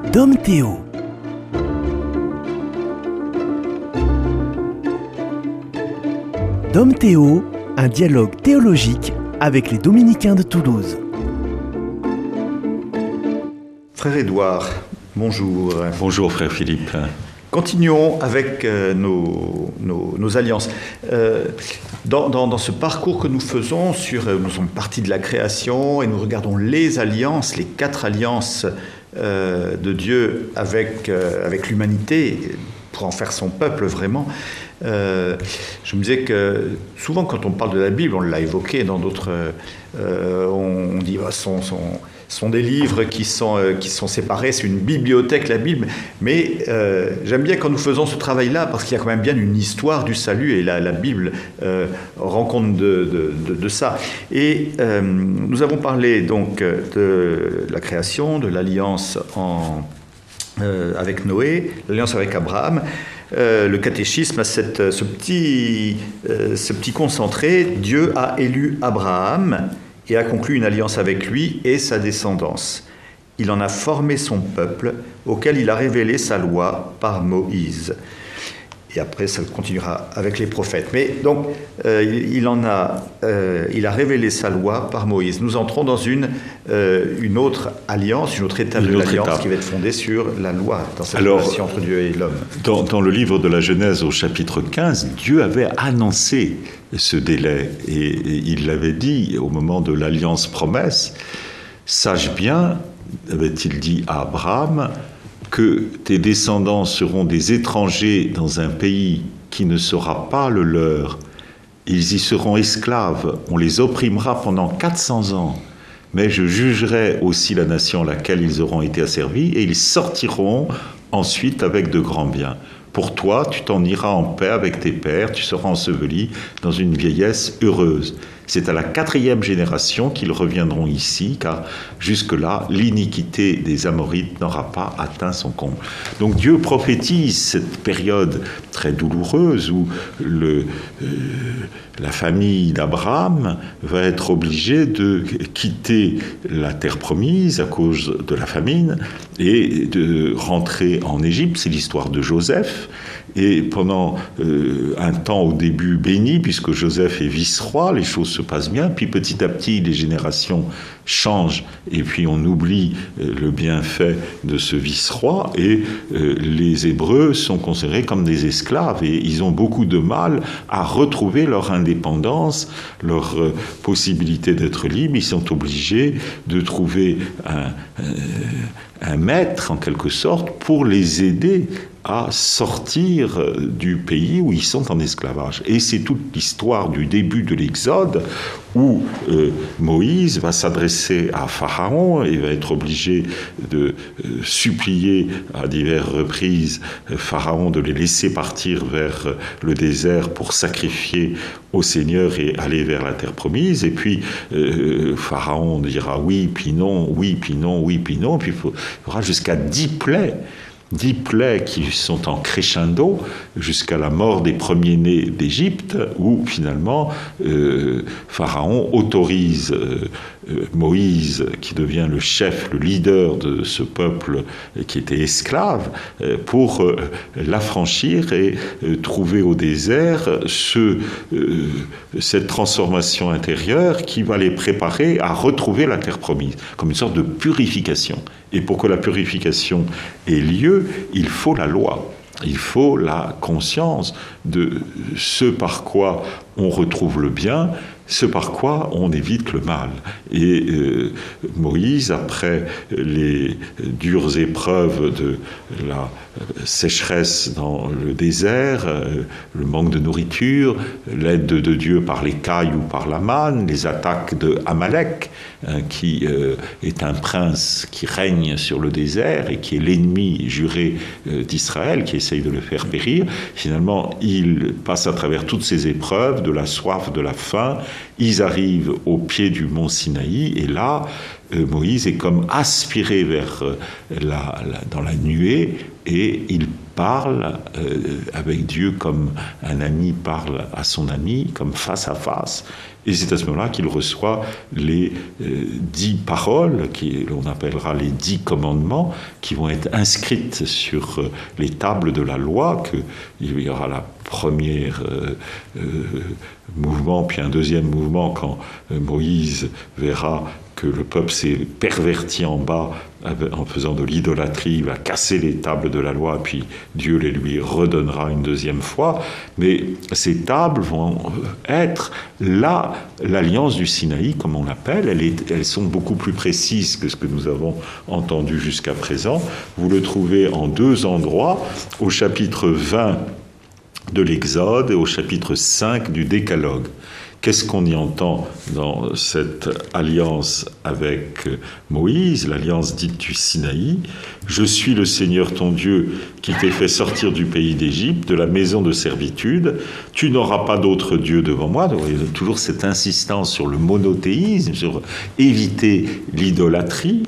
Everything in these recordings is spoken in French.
Dom Théo. Dom Théo, un dialogue théologique avec les Dominicains de Toulouse. Frère Édouard, bonjour. Bonjour frère Philippe. Continuons avec nos alliances. Dans ce parcours que nous faisons, nous sommes partis de la création et nous regardons les alliances, les 4 alliances de Dieu avec l'humanité, pour en faire son peuple vraiment. Je me disais que souvent quand on parle de la Bible, on l'a évoqué dans d'autres... on dit sont des livres qui sont séparés, c'est une bibliothèque la Bible, mais j'aime bien quand nous faisons ce travail-là parce qu'il y a quand même bien une histoire du salut et la Bible rend compte de ça. Et nous avons parlé donc de la création, de l'alliance avec Noé, l'alliance avec Abraham. Le catéchisme a ce petit concentré. Dieu a élu Abraham et a conclu une alliance avec lui et sa descendance. Il en a formé son peuple, auquel il a révélé sa loi par Moïse. Et après, ça continuera avec les prophètes. Mais donc, il a révélé sa loi par Moïse. Nous entrons dans une autre alliance, une autre étape de l'alliance qui va être fondée sur la loi, dans cette relation entre Dieu et l'homme. Dans le livre de la Genèse, au chapitre 15, Dieu avait annoncé ce délai. Et il l'avait dit au moment de l'alliance promesse. « Sache bien, avait-il dit à Abraham, que tes descendants seront des étrangers dans un pays qui ne sera pas le leur. Ils y seront esclaves, on les opprimera pendant 400 ans. Mais je jugerai aussi la nation à laquelle ils auront été asservis, et ils sortiront ensuite avec de grands biens. Pour toi, tu t'en iras en paix avec tes pères, tu seras enseveli dans une vieillesse heureuse. C'est à la 4e génération qu'ils reviendront ici, car jusque-là, l'iniquité des Amorites n'aura pas atteint son comble. » Donc Dieu prophétise cette période très douloureuse où la famille d'Abraham va être obligée de quitter la terre promise à cause de la famine et de rentrer en Égypte. C'est l'histoire de Joseph. Et pendant un temps au début béni, puisque Joseph est vice-roi, les choses se passent bien. Puis petit à petit, les générations changent et puis on oublie le bienfait de ce vice-roi et les Hébreux sont considérés comme des esclaves et ils ont beaucoup de mal à retrouver leur indépendance, leur possibilité d'être libres. Ils sont obligés de trouver un maître, en quelque sorte, pour les aider à sortir du pays où ils sont en esclavage. Et c'est toute l'histoire du début de l'Exode où Moïse va s'adresser à Pharaon et va être obligé de supplier à diverses reprises Pharaon de les laisser partir vers le désert pour sacrifier au Seigneur et aller vers la terre promise. Et puis Pharaon dira oui, puis non, oui, puis non, oui, puis non. Puis il y aura jusqu'à 10 plaies qui sont en crescendo jusqu'à la mort des premiers-nés d'Égypte, où finalement Pharaon autorise Moïse, qui devient le chef, le leader de ce peuple qui était esclave, pour l'affranchir et trouver au désert cette transformation intérieure qui va les préparer à retrouver la terre promise, comme une sorte de purification. Et pour que la purification ait lieu, il faut la loi. Il faut la conscience de ce par quoi on retrouve le bien, ce par quoi on évite le mal. Et Moïse, après les dures épreuves de la sécheresse dans le désert, le manque de nourriture, l'aide de Dieu par l'écaille ou par la manne, les attaques de Amalek, qui est un prince qui règne sur le désert et qui est l'ennemi juré d'Israël, qui essaye de le faire périr. Finalement, il passe à travers toutes ces épreuves, de la soif, de la faim, Ils arrivent au pied du mont Sinaï, et là, Moïse est comme aspiré vers dans la nuée, et il parle avec Dieu comme un ami parle à son ami, comme face à face. Et c'est à ce moment-là qu'il reçoit les 10 paroles, l'on appellera les 10 commandements, qui vont être inscrites sur les tables de la loi, qu'il y aura la première mouvement, puis un deuxième mouvement quand Moïse verra que le peuple s'est perverti en bas en faisant de l'idolâtrie, il va casser les tables de la loi, puis Dieu les lui redonnera une deuxième fois. Mais ces tables vont être l'alliance du Sinaï, comme on l'appelle. Elles sont beaucoup plus précises que ce que nous avons entendu jusqu'à présent. Vous le trouvez en 2 endroits, au chapitre 20 de l'Exode et au chapitre 5 du Décalogue. Qu'est-ce qu'on y entend dans cette alliance avec Moïse, l'alliance dite du Sinaï? « Je suis le Seigneur ton Dieu qui t'ai fait sortir du pays d'Égypte, de la maison de servitude. Tu n'auras pas d'autre Dieu devant moi. » Donc, il y a toujours cette insistance sur le monothéisme, sur éviter l'idolâtrie.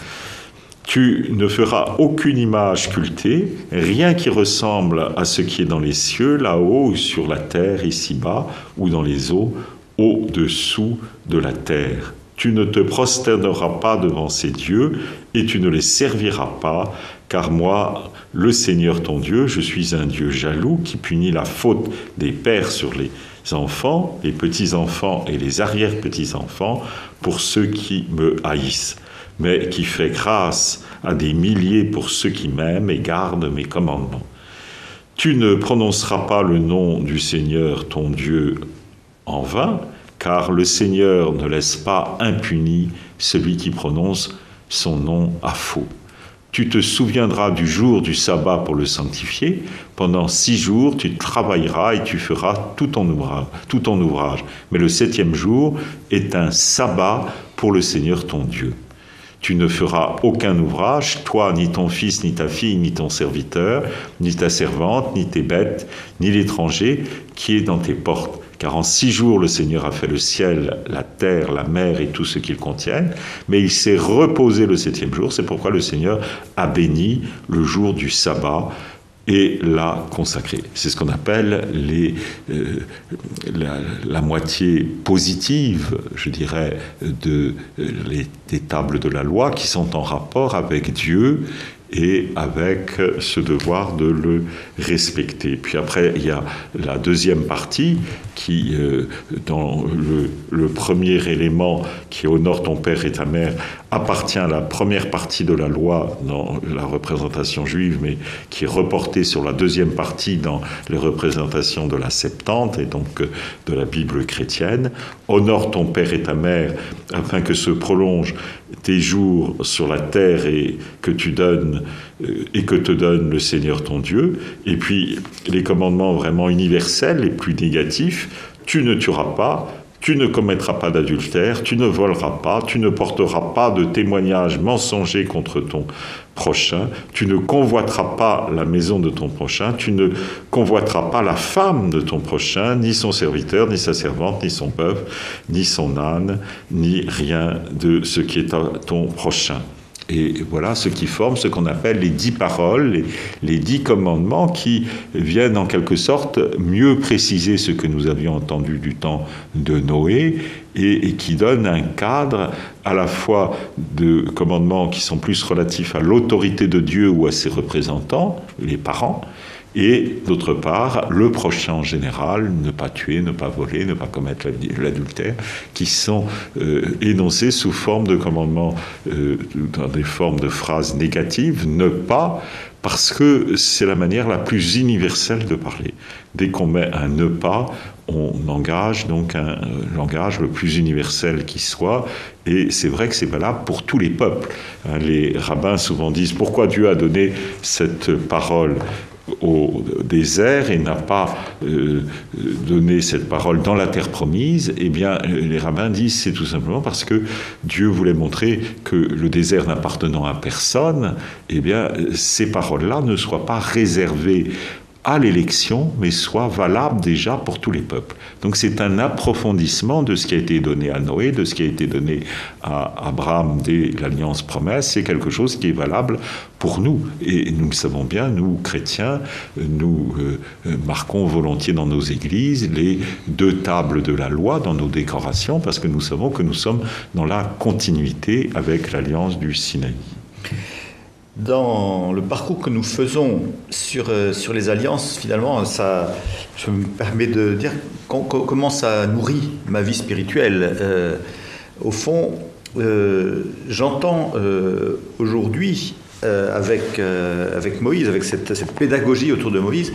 Tu ne feras aucune image sculptée, rien qui ressemble à ce qui est dans les cieux, là-haut, ou sur la terre, ici-bas, ou dans les eaux, au-dessous de la terre. Tu ne te prosterneras pas devant ces dieux, et tu ne les serviras pas, car moi, le Seigneur ton Dieu, je suis un Dieu jaloux qui punit la faute des pères sur les enfants, les petits-enfants et les arrière-petits-enfants, pour ceux qui me haïssent, mais qui fait grâce à des milliers pour ceux qui m'aiment et gardent mes commandements. Tu ne prononceras pas le nom du Seigneur ton Dieu en vain, car le Seigneur ne laisse pas impuni celui qui prononce son nom à faux. Tu te souviendras du jour du sabbat pour le sanctifier. Pendant 6 jours, tu travailleras et tu feras tout ton ouvrage. Mais le 7e jour est un sabbat pour le Seigneur ton Dieu. Tu ne feras aucun ouvrage, toi, ni ton fils, ni ta fille, ni ton serviteur, ni ta servante, ni tes bêtes, ni l'étranger qui est dans tes portes. Car en 6 jours, le Seigneur a fait le ciel, la terre, la mer et tout ce qu'ils contiennent, mais il s'est reposé le 7e jour. C'est pourquoi le Seigneur a béni le jour du sabbat et l'a consacré. C'est ce qu'on appelle la moitié positive, je dirais, des tables de la loi qui sont en rapport avec Dieu et avec ce devoir de le respecter. Puis après, il y a la deuxième partie qui, dans le premier élément qui honore ton père et ta mère, appartient à la première partie de la loi dans la représentation juive, mais qui est reportée sur la deuxième partie dans les représentations de la Septante et donc de la Bible chrétienne. Honore ton père et ta mère afin que se prolongent tes jours sur la terre et que te donne le Seigneur ton Dieu. Et puis les commandements vraiment universels, les plus négatifs: tu ne tueras pas, tu ne commettras pas d'adultère, tu ne voleras pas, tu ne porteras pas de témoignage mensonger contre ton prochain, tu ne convoiteras pas la maison de ton prochain, tu ne convoiteras pas la femme de ton prochain, ni son serviteur, ni sa servante, ni son bœuf, ni son âne, ni rien de ce qui est à ton prochain. Et voilà ce qui forme ce qu'on appelle les 10 paroles, les 10 commandements qui viennent en quelque sorte mieux préciser ce que nous avions entendu du temps de Noé et qui donnent un cadre à la fois de commandements qui sont plus relatifs à l'autorité de Dieu ou à ses représentants, les parents, et d'autre part, le prochain en général, ne pas tuer, ne pas voler, ne pas commettre l'adultère, qui sont énoncés sous forme de commandements, dans des formes de phrases négatives, ne pas, parce que c'est la manière la plus universelle de parler. Dès qu'on met un ne pas, on engage donc un langage le plus universel qui soit, et c'est vrai que c'est valable pour tous les peuples. Les rabbins souvent disent « Pourquoi Dieu a donné cette parole ?» au désert et n'a pas donné cette parole dans la terre promise, eh bien, les rabbins disent c'est tout simplement parce que Dieu voulait montrer que le désert n'appartenant à personne, eh bien, ces paroles-là ne soient pas réservées à l'élection, mais soit valable déjà pour tous les peuples. Donc c'est un approfondissement de ce qui a été donné à Noé, de ce qui a été donné à Abraham dès l'Alliance promesse. C'est quelque chose qui est valable pour nous. Et nous le savons bien, nous, chrétiens, nous marquons volontiers dans nos églises les 2 tables de la loi dans nos décorations, parce que nous savons que nous sommes dans la continuité avec l'Alliance du Sinaï. Dans le parcours que nous faisons sur les alliances, finalement, je me permets de dire comment ça nourrit ma vie spirituelle. Au fond, j'entends aujourd'hui, avec Moïse, avec cette pédagogie autour de Moïse,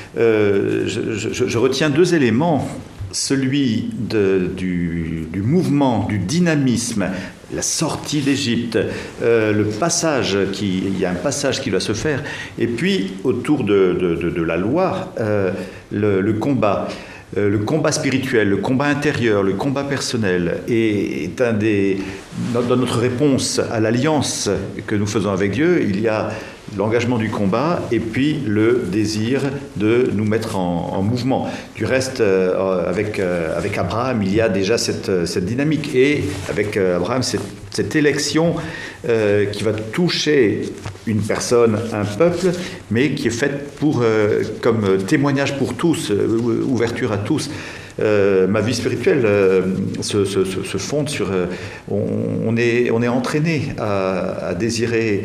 je retiens 2 éléments. Celui du mouvement, du dynamisme, la sortie d'Égypte, il y a un passage qui doit se faire, et puis autour de la loi, le combat. Le combat spirituel, le combat intérieur, le combat personnel est dans notre réponse à l'alliance que nous faisons avec Dieu. Il y a l'engagement du combat et puis le désir de nous mettre en mouvement. Du reste, avec Abraham, il y a déjà cette dynamique, et avec Abraham, cette élection qui va toucher une personne, un peuple, mais qui est faite comme témoignage pour tous, ouverture à tous. Ma vie spirituelle se fonde sur... on est entraîné à désirer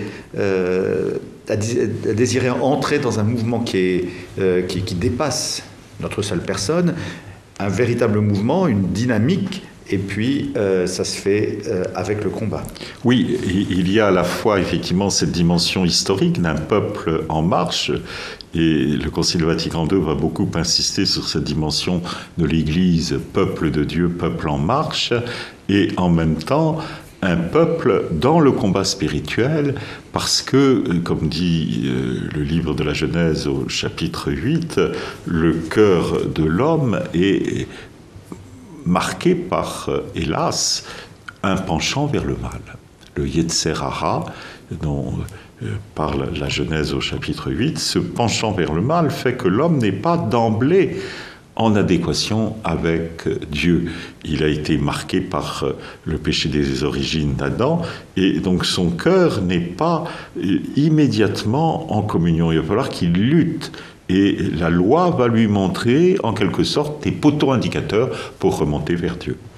entrer dans un mouvement qui dépasse notre seule personne, un véritable mouvement, une dynamique. Et puis, ça se fait avec le combat. Oui, il y a à la fois, effectivement, cette dimension historique d'un peuple en marche, et le Concile Vatican II va beaucoup insister sur cette dimension de l'Église, peuple de Dieu, peuple en marche, et en même temps, un peuple dans le combat spirituel, parce que, comme dit le livre de la Genèse au chapitre 8, le cœur de l'homme est marqué par, hélas, un penchant vers le mal. Le Yetzer Hara, dont parle la Genèse au chapitre 8, ce penchant vers le mal fait que l'homme n'est pas d'emblée en adéquation avec Dieu. Il a été marqué par le péché des origines d'Adam, et donc son cœur n'est pas immédiatement en communion. Il va falloir qu'il lutte. Et la loi va lui montrer, en quelque sorte, des poteaux indicateurs pour remonter vers Dieu.